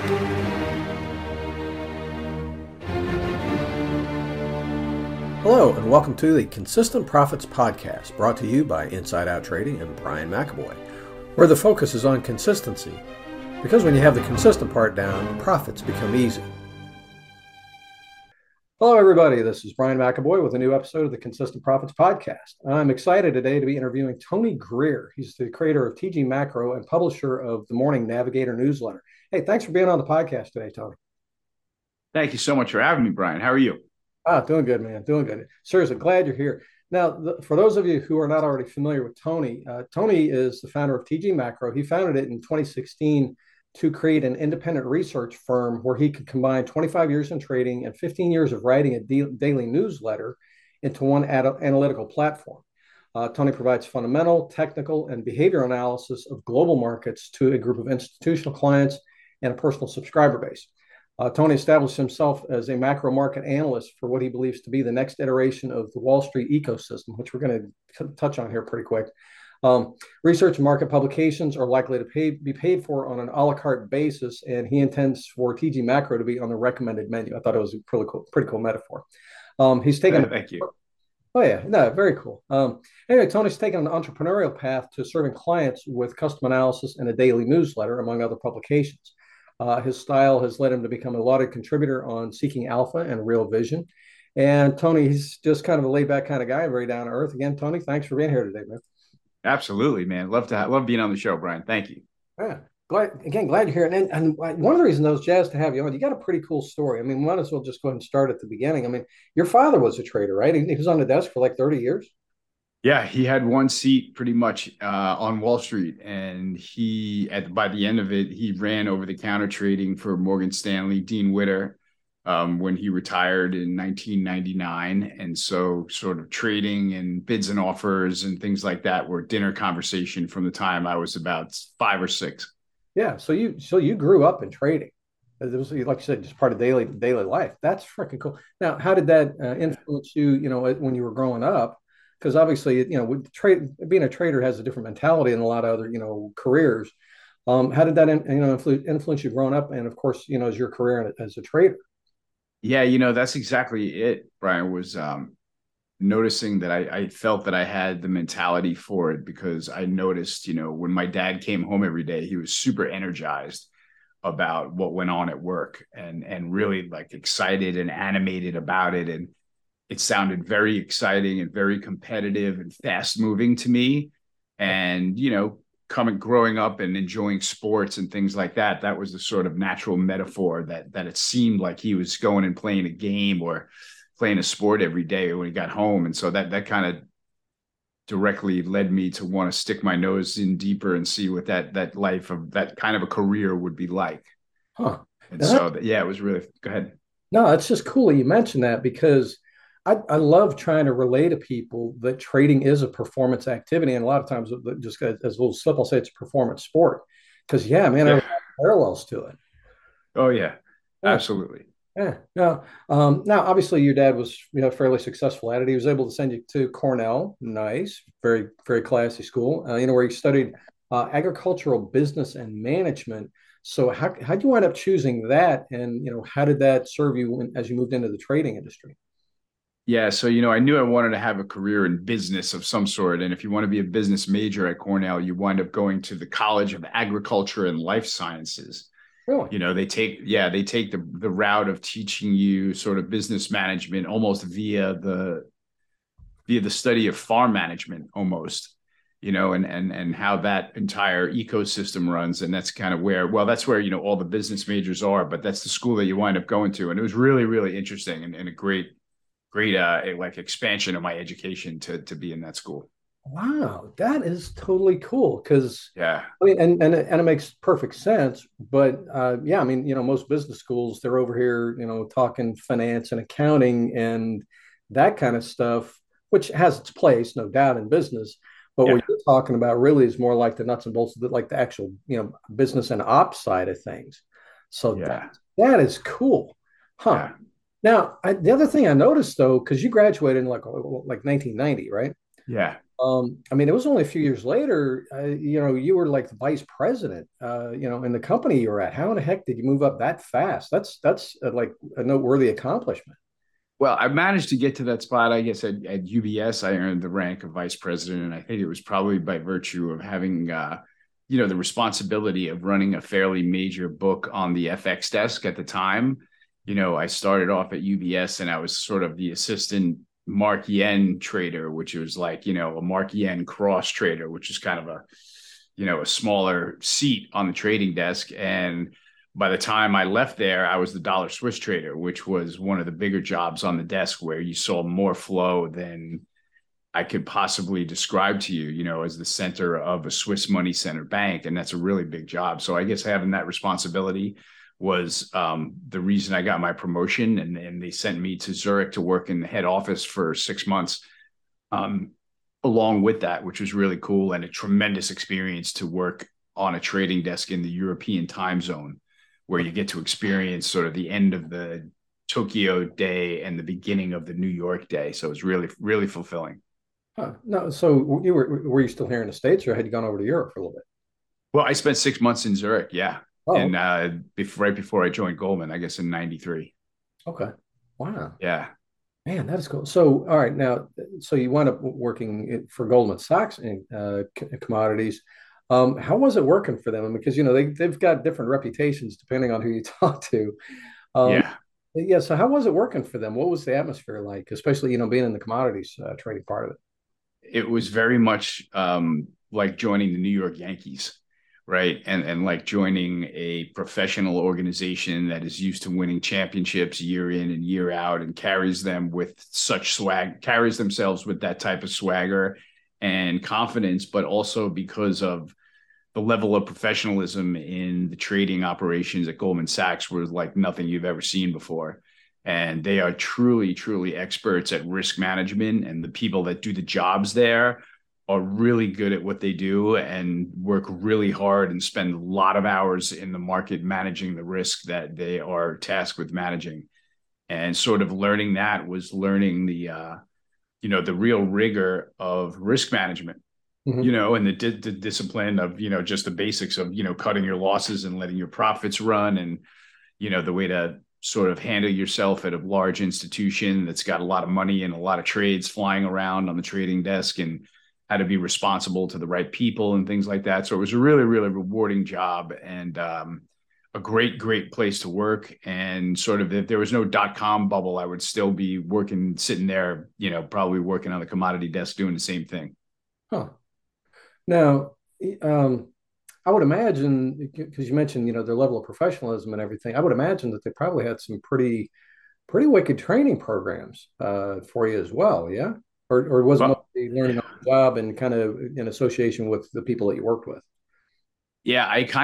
Hello, and welcome to the Consistent Profits Podcast, brought to you by Inside Out Trading and Brian McAvoy, where the focus is on consistency. Because when you have the consistent part down, profits become easy. Hello, everybody. This is Brian McAvoy with a new episode of the Consistent Profits Podcast. I'm excited today to be interviewing Tony Greer. He's the creator of TG Macro and publisher of the Morning Navigator newsletter. Hey, thanks for being on the podcast today, Tony. Thank you so much for having me, Brian. How are you? Doing good, man. Doing good. Seriously, glad you're here. Now, for those of you who are not already familiar with Tony, Tony is the founder of TG Macro. He founded it in 2016 to create an independent research firm where he could combine 25 years in trading and 15 years of writing a daily newsletter into one analytical platform. Tony provides fundamental, technical, and behavioral analysis of global markets to a group of institutional clients and a personal subscriber base. Tony established himself as a macro market analyst for what he believes to be the next iteration of the Wall Street ecosystem, which we're going to touch on here pretty quick. Research and market publications are likely to be paid for on an a la carte basis, and he intends for TG Macro to be on the recommended menu. I thought it was a pretty cool metaphor. He's taken. Thank you. Oh yeah, no, very cool. Anyway, Tony's taken an entrepreneurial path to serving clients with custom analysis and a daily newsletter, among other publications. His style has led him to become a lauded contributor on Seeking Alpha and Real Vision. And Tony, he's just kind of a laid back kind of guy, very down to earth. Again, Tony, thanks for being here today, man. Absolutely, man. Love being on the show, Brian. Thank you. Yeah, glad you're here. And one of the reasons I was jazzed to have you on, you got a pretty cool story. I mean, might as well just go ahead and start at the beginning. I mean, your father was a trader, right? He was on the desk for like 30 years. Yeah, he had one seat pretty much on Wall Street, and by the end of it, he ran over-the-counter trading for Morgan Stanley, Dean Witter, when he retired in 1999. And so sort of trading and bids and offers and things like that were dinner conversation from the time I was about 5 or 6. Yeah, so you grew up in trading. It was, like you said, just part of daily life. That's freaking cool. Now, how did that influence you, when you were growing up? Because obviously, being a trader has a different mentality than a lot of other, careers. How did that, influence you growing up, and of course, as your career as a trader? Yeah, that's exactly it, Brian, was noticing that I felt that I had the mentality for it, because I noticed, when my dad came home every day, he was super energized about what went on at work and really like excited and animated about it. And it sounded very exciting and very competitive and fast moving to me. And, growing up and enjoying sports and things like that, that was the sort of natural metaphor that it seemed like he was going and playing a game or playing a sport every day when he got home. And so that kind of directly led me to want to stick my nose in deeper and see what that life of that kind of a career would be like. Huh. And so, it was really, go ahead. No, it's just cool that you mentioned that, because I love trying to relay to people that trading is a performance activity. And a lot of times, just as a little slip, I'll say it's a performance sport. Because, there are parallels to it. Oh, yeah, absolutely. Yeah. Now, obviously, your dad was fairly successful at it. He was able to send you to Cornell. Nice. Very, very classy school, where you studied agricultural business and management. So how did you wind up choosing that? And, how did that serve you as you moved into the trading industry? Yeah. So, I knew I wanted to have a career in business of some sort. And if you want to be a business major at Cornell, you wind up going to the College of Agriculture and Life Sciences. Really? They take the route of teaching you sort of business management almost via the study of farm management almost, and how that entire ecosystem runs. And that's kind of that's where, all the business majors are, but that's the school that you wind up going to. And it was really, really interesting and a great like expansion of my education to be in that school. Wow, that is totally cool. Because yeah, I mean, and it makes perfect sense. But most business schools, they're over here, talking finance and accounting and that kind of stuff, which has its place, no doubt, in business. But what you're talking about really is more like the nuts and bolts of it, like the actual, business and ops side of things. So that is cool, huh? Yeah. Now, the other thing I noticed, though, because you graduated in like 1990, right? Yeah. I mean, it was only a few years later, you were like the vice president, in the company you were at. How in the heck did you move up that fast? That's like a noteworthy accomplishment. Well, I managed to get to that spot. I guess at UBS, I earned the rank of vice president, and I think it was probably by virtue of having, the responsibility of running a fairly major book on the FX desk at the time. I started off at UBS, and I was sort of the assistant Mark Yen trader, which was like, a Mark Yen cross trader, which is kind of a smaller seat on the trading desk. And by the time I left there, I was the dollar Swiss trader, which was one of the bigger jobs on the desk where you saw more flow than I could possibly describe to you, as the center of a Swiss money center bank. And that's a really big job. So I guess having that responsibility was the reason I got my promotion. And they sent me to Zurich to work in the head office for 6 months. Along with that, which was really cool and a tremendous experience to work on a trading desk in the European time zone, where you get to experience sort of the end of the Tokyo day and the beginning of the New York day. So it was really, really fulfilling. Huh. No, so were you still here in the States, or had you gone over to Europe for a little bit? Well, I spent 6 months in Zurich, yeah, Oh, and right before I joined Goldman, I guess in '93. okay. Wow. Yeah, Man, that is cool. So, all right, now, so you wound up working for Goldman Sachs in commodities. How was it working for them? Because they've got different reputations depending on who you talk to. Um, yeah. yeah. So, how was it working for them? What was the atmosphere like, especially being in the commodities trading part of it? It was very much like joining the New York Yankees, right? And like joining a professional organization that is used to winning championships year in and year out, and carries them with such swag, carries themselves with that type of swagger and confidence, but also because of the level of professionalism in the trading operations at Goldman Sachs was like nothing you've ever seen before. And they are truly, truly experts at risk management. And the people that do the jobs there are really good at what they do and work really hard and spend a lot of hours in the market managing the risk that they are tasked with managing. And sort of learning that was learning the real rigor of risk management, Hmm. and the discipline of, just the basics of, cutting your losses and letting your profits run, and, the way to sort of handle yourself at a large institution that's got a lot of money and a lot of trades flying around on the trading desk, and how to be responsible to the right people and things like that. So it was a really, really rewarding job, and a great, great place to work. And sort of if there was no .com bubble, I would still be working, sitting there, probably working on the commodity desk doing the same thing. Huh. Now, um, I would imagine, because you mentioned, their level of professionalism and everything, I would imagine that they probably had some pretty wicked training programs for you as well, yeah? Or was it Well, mostly learning on the job and kind of in association with the people that you worked with? yeah,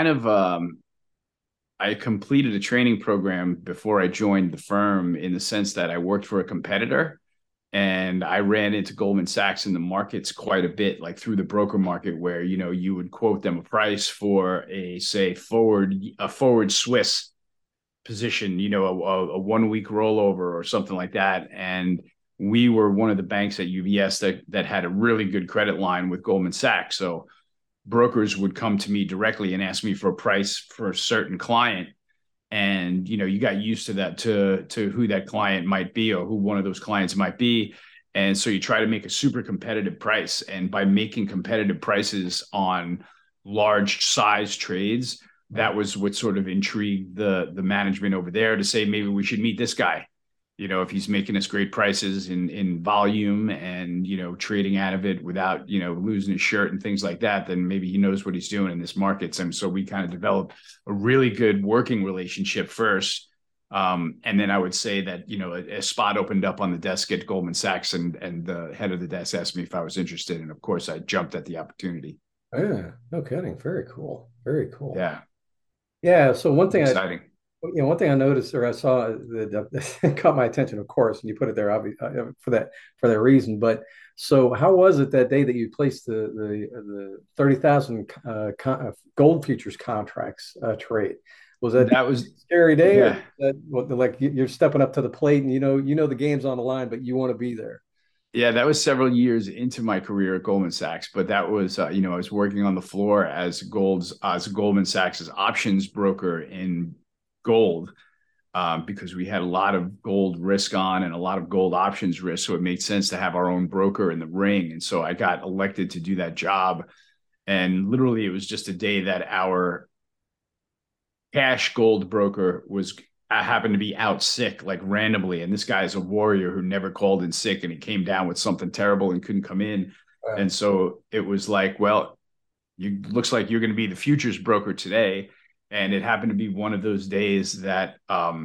I completed a training program before I joined the firm, in the sense that I worked for a competitor, and I ran into Goldman Sachs in the markets quite a bit, like through the broker market, where, you would quote them a price for a forward Swiss position, a 1 week rollover or something like that. And we were one of the banks at UBS that had a really good credit line with Goldman Sachs. So brokers would come to me directly and ask me for a price for a certain client. And you got used to that, to who that client might be, or who one of those clients might be. And so you try to make a super competitive price, and by making competitive prices on large size trades, that was what sort of intrigued the management over there to say, maybe we should meet this guy. If he's making us great prices in volume, and, trading out of it without, losing his shirt and things like that, then maybe he knows what he's doing in this market. And so we kind of developed a really good working relationship first. And then I would say that, a spot opened up on the desk at Goldman Sachs, and the head of the desk asked me if I was interested. And of course I jumped at the opportunity. Yeah, no kidding. Very cool. Very cool. Yeah. Yeah. So Exciting. one thing I noticed, or I saw that caught my attention, of course, and you put it there for that reason. But so, how was it that day that you placed the 30,000 gold futures contracts trade? Was that That was, a scary day, or yeah. that like you're stepping up to the plate and you know the game's on the line, but you want to be there? Yeah, that was several years into my career at Goldman Sachs, but that was, I was working on the floor as Goldman Sachs's options broker in gold, because we had a lot of gold risk on and a lot of gold options risk. So it made sense to have our own broker in the ring. And so I got elected to do that job. And literally, it was just a day that our cash gold broker was happened to be out sick like randomly, and this guy is a warrior who never called in sick, and he came down with something terrible and couldn't come in. Wow. And so it was like, well, you looks like you're going to be the futures broker today. And it happened to be one of those days that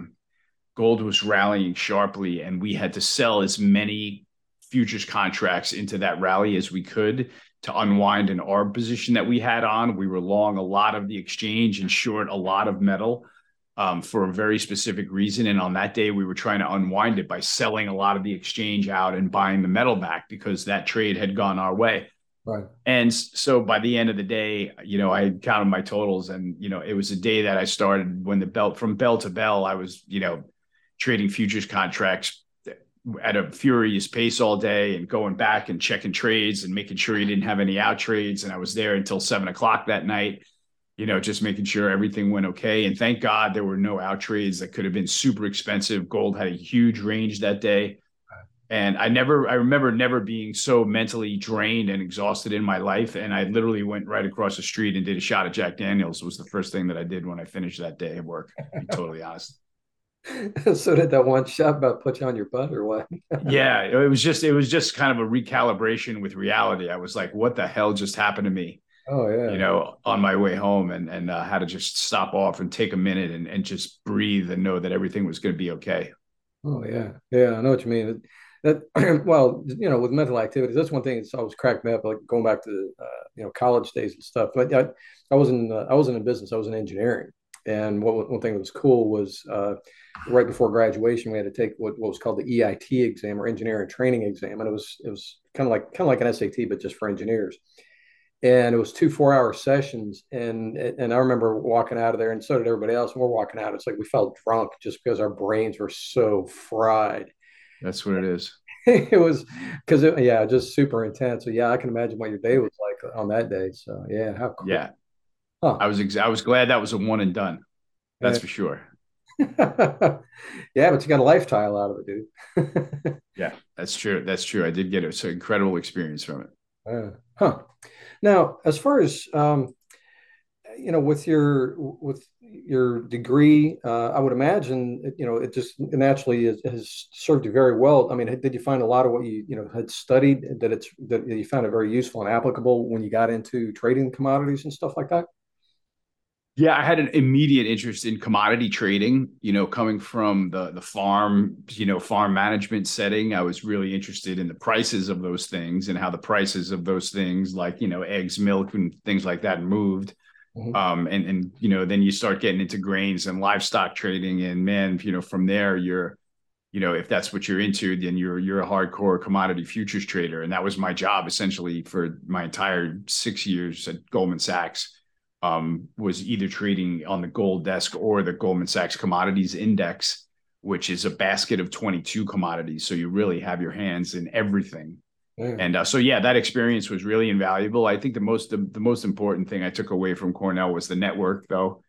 gold was rallying sharply, and we had to sell as many futures contracts into that rally as we could to unwind in our position that we had on. We were long a lot of the exchange and short a lot of metal, for a very specific reason. And on that day, we were trying to unwind it by selling a lot of the exchange out and buying the metal back because that trade had gone our way. Right. And so by the end of the day, I counted my totals, and, it was a day that I started when from bell to bell, I was, trading futures contracts at a furious pace all day and going back and checking trades and making sure you didn't have any out trades. And I was there until 7 o'clock that night, just making sure everything went okay. And thank God there were no out trades that could have been super expensive. Gold had a huge range that day. And I remember never being so mentally drained and exhausted in my life. And I literally went right across the street and did a shot of Jack Daniels. It was the first thing that I did when I finished that day at work, to be totally honest. So did that one shot about put you on your butt or what? Yeah, it was just kind of a recalibration with reality. I was like, what the hell just happened to me? Oh yeah. On my way home, and had to just stop off and take a minute and just breathe and know that everything was going to be okay. Oh yeah. Yeah, I know what you mean. That well, with mental activities, that's one thing that's always cracked me up. Like going back to college days and stuff. But I wasn't in business. I was in engineering. And one thing that was cool was right before graduation, we had to take what was called the EIT exam, or engineering training exam, and it was kind of like an SAT, but just for engineers. And it was 2 4-hour sessions, and I remember walking out of there, and so did everybody else. And we're walking out, it's like we felt drunk just because our brains were so fried. That's what it is. It was because yeah, just super intense. So yeah, I can imagine what your day was like on that day. So yeah, how cool. Yeah, Huh. I was glad that was a one and done. That's Yeah. for sure. Yeah, but you got a lifestyle out of it, dude. Yeah, that's true. That's true. I did get an incredible experience from it. Huh. Now, as far as with your degree, I would imagine it just naturally has served you very well. I mean, did you find a lot of what you had studied that you found it very useful and applicable when you got into trading commodities and stuff like that? Yeah, I had an immediate interest in commodity trading, coming from the farm, farm management setting. I was really interested in the prices of those things and how the prices of those things like, eggs, milk, and things like that moved. Mhm. Then you start getting into grains and livestock trading. And man, from there, if that's what you're into, then you're a hardcore commodity futures trader. And that was my job essentially for my entire 6 years at Goldman Sachs. Was either trading on the gold desk or the Goldman Sachs Commodities Index, which is a basket of 22 commodities. So you really have your hands in everything. Yeah. And so, yeah, that experience was really invaluable. I think the most important thing I took away from Cornell was the network, though.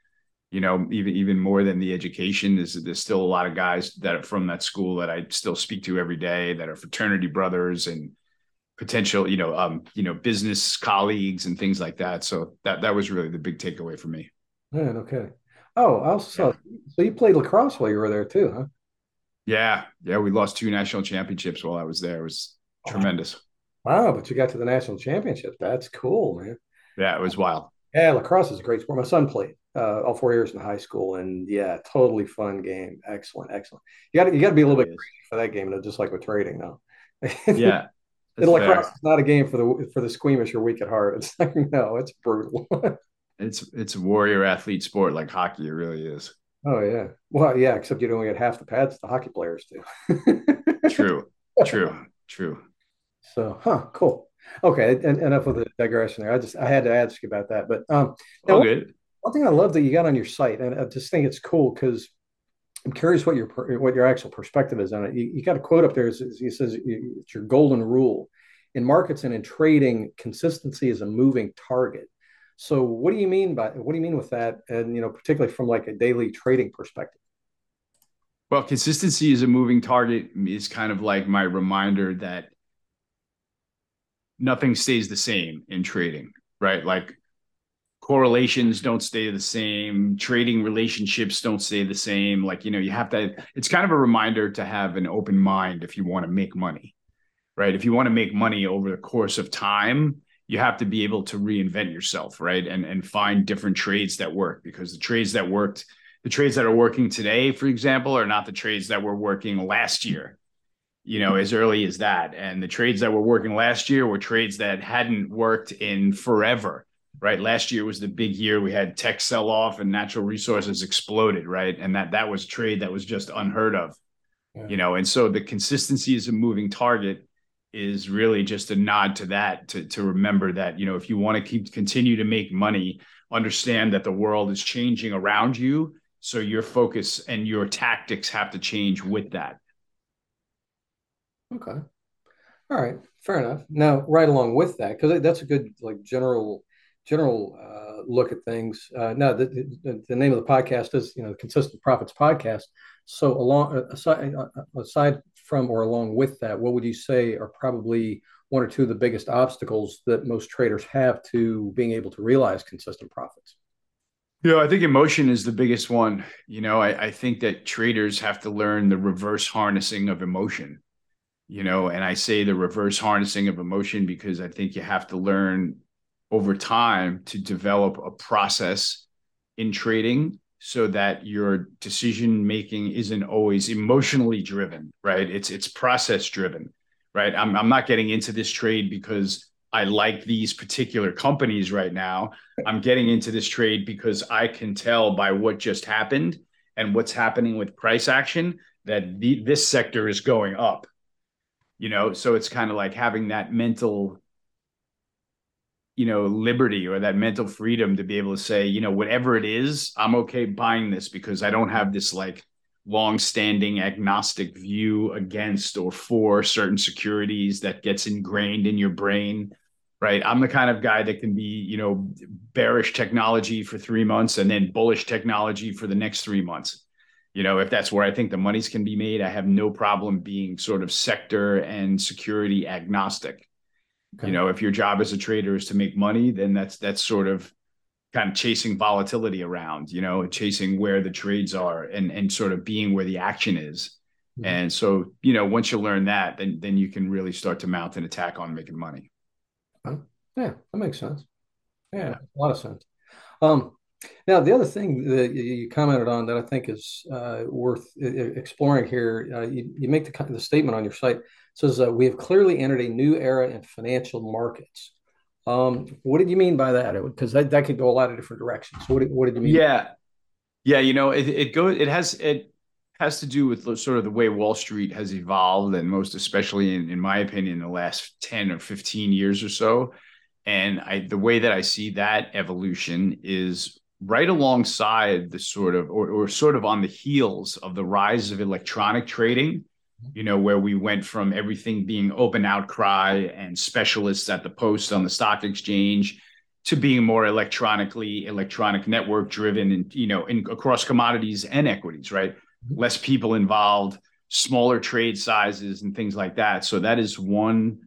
Even more than the education, there's still a lot of guys that are from that school that I still speak to every day that are fraternity brothers and potential, business colleagues and things like that. So that was really the big takeaway for me. Man, okay. Oh, I also Yeah. saw. So you played lacrosse while you were there too, huh? Yeah. Yeah. We lost 2 national championships while I was there. It was Oh, tremendous. wow, but you got to the national championship. That's cool, man. Yeah. It was wild. Yeah, lacrosse is a great sport. My son played all 4 years in high school, and yeah, totally fun game. Excellent, excellent. You got to be a It little really bit is. crazy for that game, though, just like with trading, though. Yeah. That's Lacrosse fair. is not a game for the squeamish or weak at heart. It's like no, it's brutal. It's a warrior athlete sport like hockey. It really is. Oh yeah, well yeah, except you don't get half the pads the hockey players do. True. True. True. So, huh, cool. Okay, and enough of the digression there. I had to ask you about that, but now All good. one thing I love that you got on your site, and I just think it's cool because I'm curious what your actual perspective is on it. You got a quote up there. He says it's your golden rule in markets and in trading. Consistency is a moving target. So what do you mean with that? And particularly from like a daily trading perspective. Well, consistency is a moving target is kind of like my reminder that nothing stays the same in trading, right? Like correlations don't stay the same, trading relationships don't stay the same. Like, you have to, it's kind of a reminder to have an open mind if you want to make money, right? If you want to make money over the course of time, you have to be able to reinvent yourself, right? And find different trades that work, because the trades that are working today, for example, are not the trades that were working last year, as early as that. And the trades that were working last year were trades that hadn't worked in forever, right? Last year was the big year. We had tech sell off and natural resources exploded, right? And that was a trade that was just unheard of, and so the consistency is a moving target is really just a nod to that, to remember that, if you want to continue to make money, understand that the world is changing around you. So your focus and your tactics have to change with that. Okay. All right. Fair enough. Now, right along with that, because that's a good like general look at things. Now, the name of the podcast is Consistent Profits Podcast. So aside from or along with that, what would you say are probably one or two of the biggest obstacles that most traders have to being able to realize consistent profits? I think emotion is the biggest one. I think that traders have to learn the reverse harnessing of emotion. And I say the reverse harnessing of emotion because I think you have to learn over time to develop a process in trading so that your decision making isn't always emotionally driven, right? It's process driven, right? I'm not getting into this trade because I like these particular companies right now. I'm getting into this trade because I can tell by what just happened and what's happening with price action that this sector is going up. So it's kind of like having that mental, liberty or that mental freedom to be able to say, whatever it is, I'm okay buying this because I don't have this like long-standing agnostic view against or for certain securities that gets ingrained in your brain, right? I'm the kind of guy that can be, bearish technology for 3 months and then bullish technology for the next 3 months. If that's where I think the monies can be made, I have no problem being sort of sector and security agnostic. Okay. If your job as a trader is to make money, then that's sort of kind of chasing volatility around, chasing where the trades are and sort of being where the action is. Mm-hmm. And so, once you learn that, then you can really start to mount an attack on making money. Yeah, that makes sense. Yeah, a lot of sense. Now, the other thing that you commented on that I think is worth exploring here, you make the statement on your site. It says, we have clearly entered a new era in financial markets. What did you mean by that? Because that could go a lot of different directions. So what did you mean? Yeah. It has to do with sort of the way Wall Street has evolved, and most especially in my opinion, the last 10 or 15 years or so. And the way that I see that evolution is right alongside the sort of, or sort of on the heels of the rise of electronic trading, where we went from everything being open outcry and specialists at the post on the stock exchange to being more electronic network driven and, across commodities and equities, right? Less people involved, smaller trade sizes and things like that. So that is one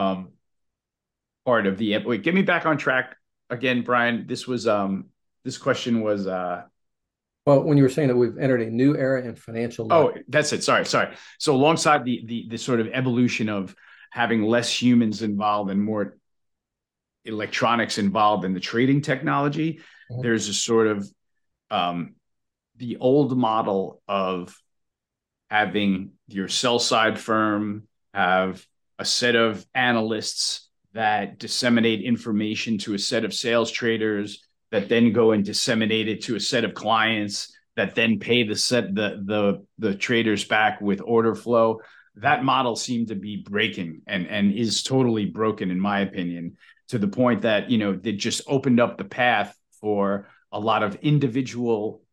part of the, wait, get me back on track again, Brian. This question was, well, when you were saying that we've entered a new era in financial markets. Oh, that's it. Sorry. So alongside the sort of evolution of having less humans involved and more electronics involved in the trading technology, mm-hmm. There's a sort of the old model of having your sell side firm have a set of analysts that disseminate information to a set of sales traders that then go and disseminate it to a set of clients that then pay the traders back with order flow. That model seemed to be breaking and is totally broken, in my opinion, to the point that, they just opened up the path for a lot of individual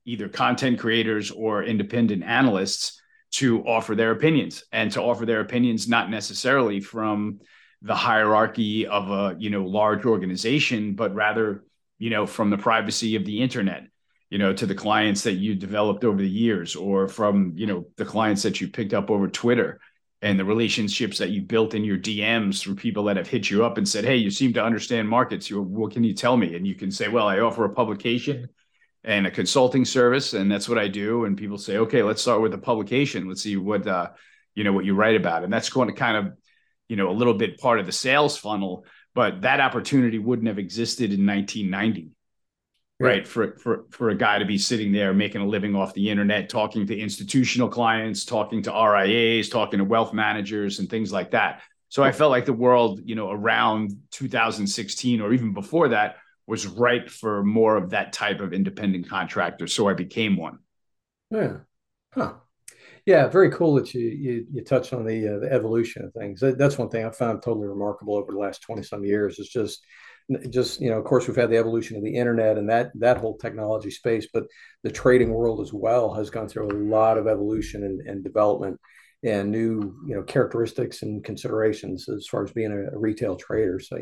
either content creators or independent analysts to offer their opinions, and to offer their opinions not necessarily from the hierarchy of a large organization, but rather from the privacy of the internet, to the clients that you developed over the years, or from the clients that you picked up over Twitter, and the relationships that you built in your DMs through people that have hit you up and said, hey, you seem to understand markets. What can you tell me? And you can say, well, I offer a publication and a consulting service, and that's what I do. And people say, okay, let's start with the publication. Let's see what you write about. And that's going to kind of, a little bit part of the sales funnel, but that opportunity wouldn't have existed in 1990. Right. For a guy to be sitting there making a living off the internet, talking to institutional clients, talking to RIAs, talking to wealth managers and things like that. So I felt like the world, around 2016 or even before that was ripe for more of that type of independent contractor. So I became one. Yeah. Huh. Yeah. Very cool that you touched on the evolution of things. That's one thing I found totally remarkable over the last 20 some years. It's just, of course, we've had the evolution of the internet and that whole technology space, but the trading world as well has gone through a lot of evolution and development and new, characteristics and considerations as far as being a retail trader. So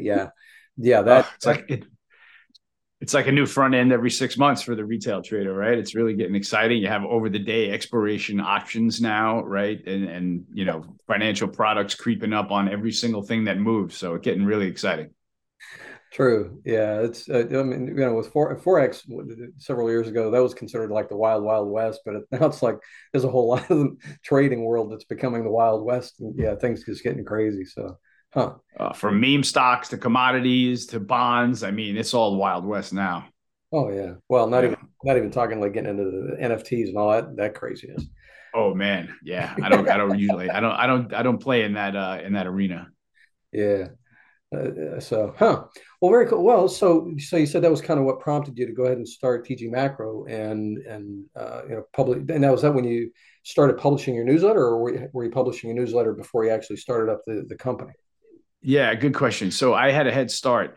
it's like a new front end every 6 months for the retail trader, right? It's really getting exciting. You have over the day expiration options now, right? And financial products creeping up on every single thing that moves. So it's getting really exciting. True. Yeah. It's, with Forex several years ago, that was considered like the wild, wild west, but now it's like there's a whole lot of the trading world that's becoming the wild west. And yeah, things just getting crazy. So, from meme stocks to commodities to bonds. I mean, it's all wild west now. Oh yeah. Well, not even talking like getting into the NFTs and all that craziness. Oh man. Yeah. I don't play in that arena. Yeah. Well, very cool. Well, so you said that was kind of what prompted you to go ahead and start TG Macro and public. And was that when you started publishing your newsletter, or were you publishing a newsletter before you actually started up the company? Yeah, good question. So I had a head start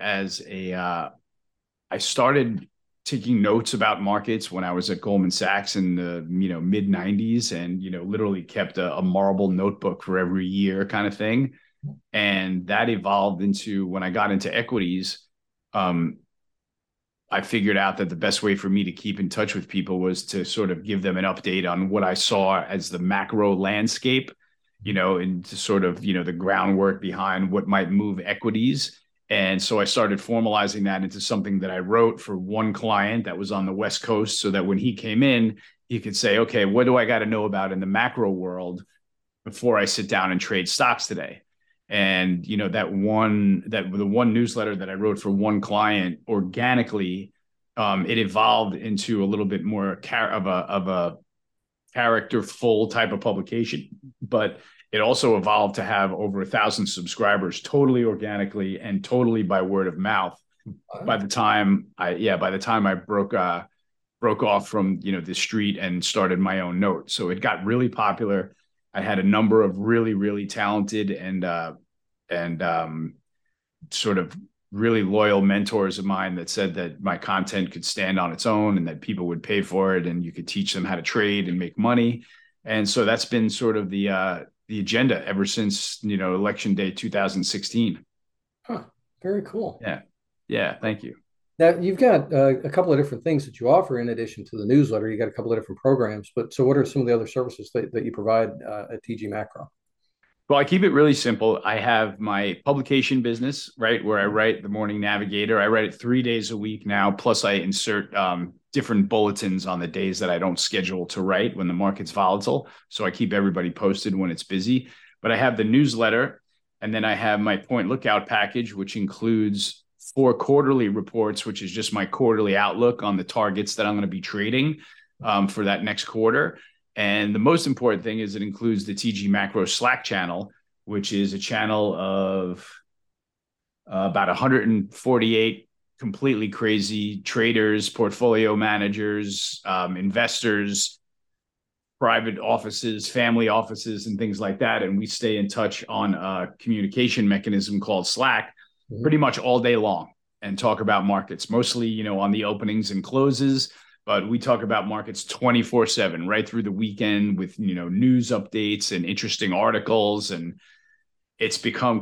I started taking notes about markets when I was at Goldman Sachs in the mid 90s, and literally kept a marble notebook for every year kind of thing. And that evolved into, when I got into equities, I figured out that the best way for me to keep in touch with people was to sort of give them an update on what I saw as the macro landscape, and to sort of, the groundwork behind what might move equities. And so I started formalizing that into something that I wrote for one client that was on the West Coast, so that when he came in, he could say, okay, what do I got to know about in the macro world before I sit down and trade stocks today? And the one newsletter that I wrote for one client, organically, it evolved into a little bit more of a characterful type of publication, but it also evolved to have over 1,000 subscribers, totally organically and totally by word of mouth. By the time I broke off from the street and started my own note, so it got really popular. I had a number of really, really talented and sort of really loyal mentors of mine that said that my content could stand on its own and that people would pay for it and you could teach them how to trade and make money. And so that's been sort of the agenda ever since, election day 2016. Very cool. Yeah. Thank you. Now, you've got a couple of different things that you offer in addition to the newsletter. You got a couple of different programs, but so what are some of the other services that you provide at TG Macro? Well, I keep it really simple. I have my publication business, right, where I write the Morning Navigator. I write it 3 days a week now, plus I insert different bulletins on the days that I don't schedule to write when the market's volatile. So I keep everybody posted when it's busy. But I have the newsletter, and then I have my Point Lookout package, which includes 4 quarterly reports, which is just my quarterly outlook on the targets that I'm going to be trading for that next quarter. And the most important thing is it includes the TG Macro Slack channel, which is a channel of about 148 completely crazy traders, portfolio managers, investors, private offices, family offices, and things like that. And we stay in touch on a communication mechanism called Slack pretty much all day long and talk about markets, mostly, on the openings and closes. but we talk about markets 24/7, right through the weekend with, news updates and interesting articles. And it's become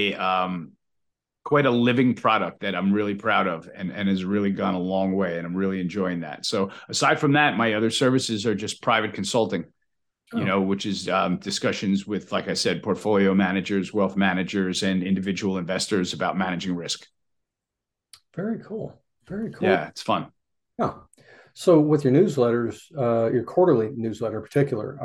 quite a living product that I'm really proud of, and has really gone a long way. And I'm really enjoying that. So aside from that, my other services are just private consulting, which is discussions with, like I said, portfolio managers, wealth managers, and individual investors about managing risk. Very cool. Very cool. Yeah, it's fun. Yeah. So with your newsletters, your quarterly newsletter in particular,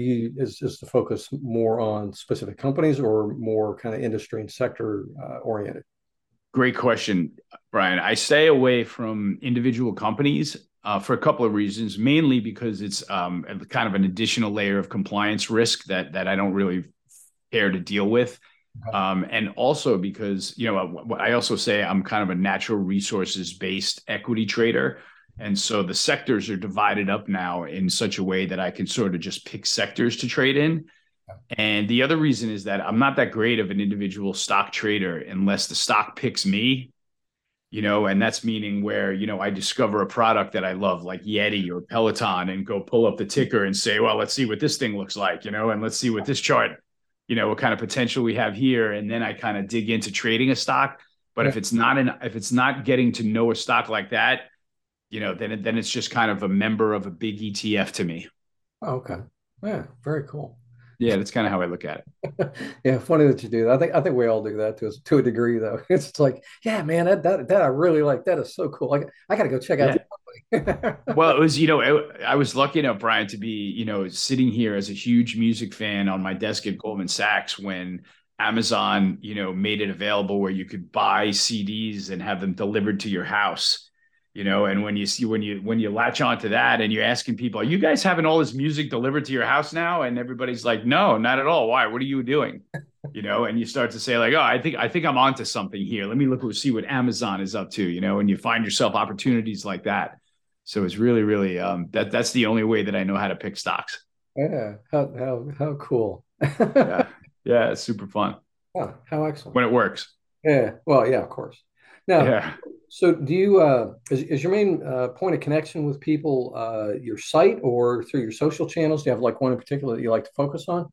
is the focus more on specific companies or more kind of industry and sector oriented? Great question, Brian. I stay away from individual companies for a couple of reasons, mainly because it's kind of an additional layer of compliance risk that I don't really care to deal with. And also because, I also say I'm kind of a natural resources based equity trader. And so the sectors are divided up now in such a way that I can sort of just pick sectors to trade in. And the other reason is that I'm not that great of an individual stock trader unless the stock picks me, and that's meaning where, I discover a product that I love, like Yeti or Peloton, and go pull up the ticker and say, well, let's see what this thing looks like, and let's see what this chart, what kind of potential we have here. And then I kind of dig into trading a stock. But if it's not getting to know a stock like that, then it's just kind of a member of a big ETF to me. Okay. Yeah. Very cool. Yeah, that's kind of how I look at it. Yeah, funny that you do that. I think we all do that to a degree, though. It's like, yeah, man, that I really like. That is so cool. Like, I got to go check out the company. Well, it was, I was lucky enough, Brian, to be, sitting here as a huge music fan on my desk at Goldman Sachs when Amazon, made it available where you could buy CDs and have them delivered to your house. And when you latch onto that and you're asking people, are you guys having all this music delivered to your house now? And everybody's like, no, not at all. Why? What are you doing? And you start to say like, oh, I think I'm onto something here. Let me see what Amazon is up to, and you find yourself opportunities like that. So it's really, really, that's the only way that I know how to pick stocks. Yeah. How cool. Yeah. Yeah. It's super fun. Oh, how excellent. When it works. Yeah. Well, yeah, of course. Now, yeah. So do you, is your main point of connection with people your site or through your social channels? Do you have like one in particular that you like to focus on?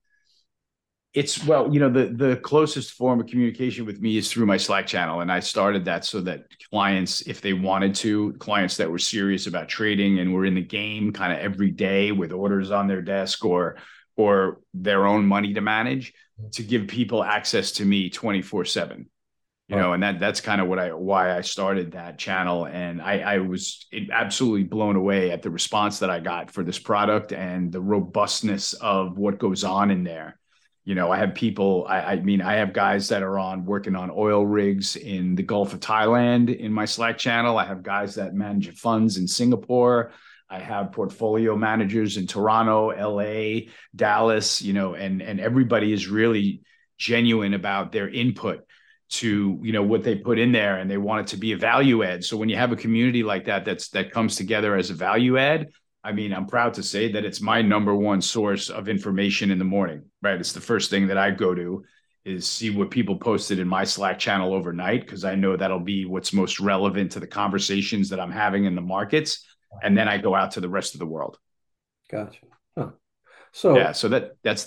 It's, well, the closest form of communication with me is through my Slack channel. And I started that so that clients, if they wanted to, clients that were serious about trading and were in the game kind of every day with orders on their desk or their own money to manage, to give people access to me 24/7. And that's kind of why I started that channel. And I was absolutely blown away at the response that I got for this product and the robustness of what goes on in there. I have people, I have guys that are working on oil rigs in the Gulf of Thailand in my Slack channel. I have guys that manage funds in Singapore. I have portfolio managers in Toronto, LA, Dallas, and everybody is really genuine about their input to what they put in there, and they want it to be a value add. So when you have a community like that comes together as a value add, I'm proud to say that it's my number one source of information in the morning, right? It's the first thing that I go to is see what people posted in my Slack channel overnight, because I know that'll be what's most relevant to the conversations that I'm having in the markets. And then I go out to the rest of the world. Gotcha. Huh. So yeah, so that's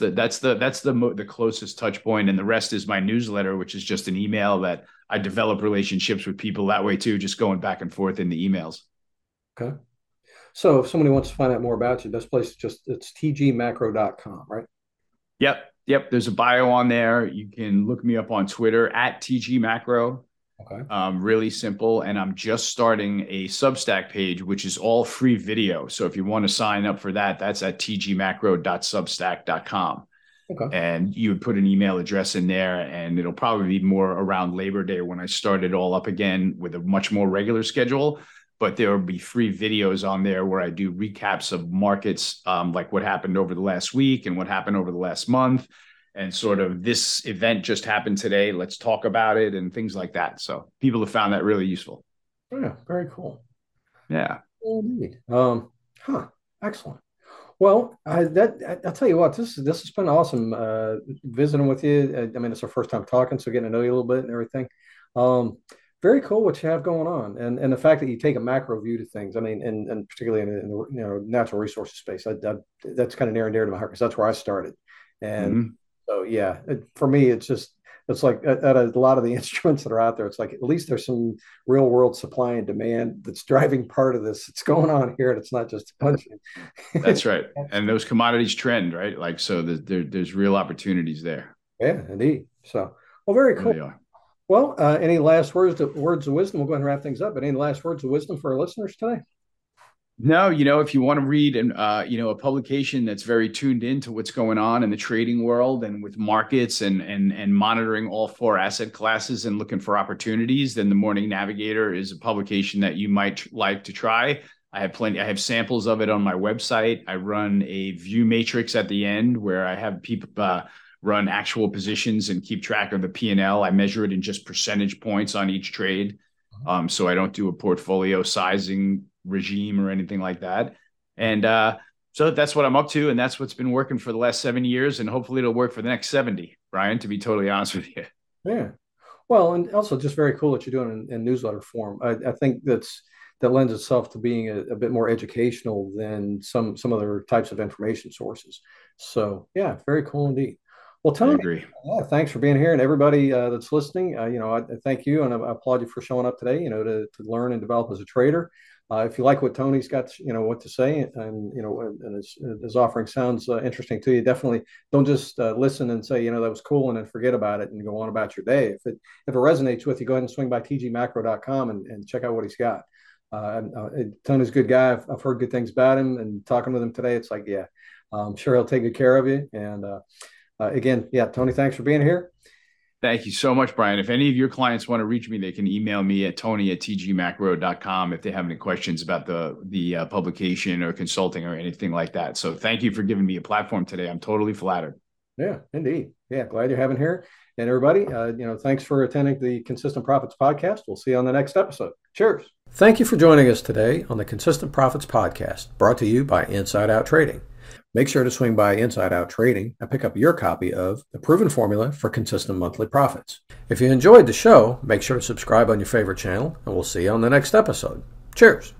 the closest touch point, and the rest is my newsletter, which is just an email that I develop relationships with people that way too, just going back and forth in the emails. Okay. So if somebody wants to find out more about you, best place it's tgmacro.com, right? Yep. There's a bio on there. You can look me up on Twitter at tgmacro. Okay. Really simple. And I'm just starting a Substack page, which is all free video. So if you want to sign up for that, that's at tgmacro.substack.com. Okay. And you would put an email address in there, and it'll probably be more around Labor Day when I start it all up again with a much more regular schedule. But there will be free videos on there where I do recaps of markets, like what happened over the last week and what happened over the last month. And sort of this event just happened today. Let's talk about it and things like that. So people have found that really useful. Yeah, very cool. Yeah. Indeed. Excellent. Well, I'll tell you what, this has been awesome visiting with you. It's our first time talking, so getting to know you a little bit and everything. very cool what you have going on, and the fact that you take a macro view to things. I mean, and particularly in the natural resources space, that's kind of near and dear to my heart because that's where I started. And Mm-hmm. so yeah, for me, it's like at a lot of the instruments that are out there, it's like at least there's some real world supply and demand that's driving part of this. It's going on here, and it's not just a punch. That's right. And those commodities trend, right? Like, so there's real opportunities there. Yeah, indeed. So, well, very cool. Really are. Well, any last words of wisdom? We'll go ahead and wrap things up. But any last words of wisdom for our listeners today? No, if you want to read a publication that's very tuned into what's going on in the trading world and with markets and monitoring all four asset classes and looking for opportunities, then the Morning Navigator is a publication that you might like to try. I have samples of it on my website. I run a view matrix at the end where I have people run actual positions and keep track of the P&L. I measure it in just percentage points on each trade. So I don't do a portfolio sizing regime or anything like that. And so that's what I'm up to. And that's what's been working for the last 7 years. And hopefully it'll work for the next 70, Brian, to be totally honest with you. Yeah. Well, and also just very cool that you're doing in newsletter form. I think that lends itself to being a bit more educational than some other types of information sources. So yeah, very cool indeed. Well, I Tony, agree. yeah, thanks for being here, and everybody that's listening. I thank you, and I applaud you for showing up today. To learn and develop as a trader. If you like what Tony's got, what to say, and his offering sounds interesting to you, definitely don't just listen and say, that was cool, and then forget about it and go on about your day. If it resonates with you, go ahead and swing by tgmacro.com and check out what he's got. Tony's a good guy. I've heard good things about him, and talking with him today, it's like, yeah, I'm sure he'll take good care of you. And again, yeah, Tony, thanks for being here. Thank you so much, Brian. If any of your clients want to reach me, they can email me at tony@tgmacro.com if they have any questions about the publication or consulting or anything like that. So thank you for giving me a platform today. I'm totally flattered. Yeah, indeed. Yeah, glad you're having here. And everybody, thanks for attending the Consistent Profits podcast. We'll see you on the next episode. Cheers. Thank you for joining us today on the Consistent Profits podcast, brought to you by Inside Out Trading. Make sure to swing by Inside Out Trading and pick up your copy of The Proven Formula for Consistent Monthly Profits. If you enjoyed the show, make sure to subscribe on your favorite channel, and we'll see you on the next episode. Cheers.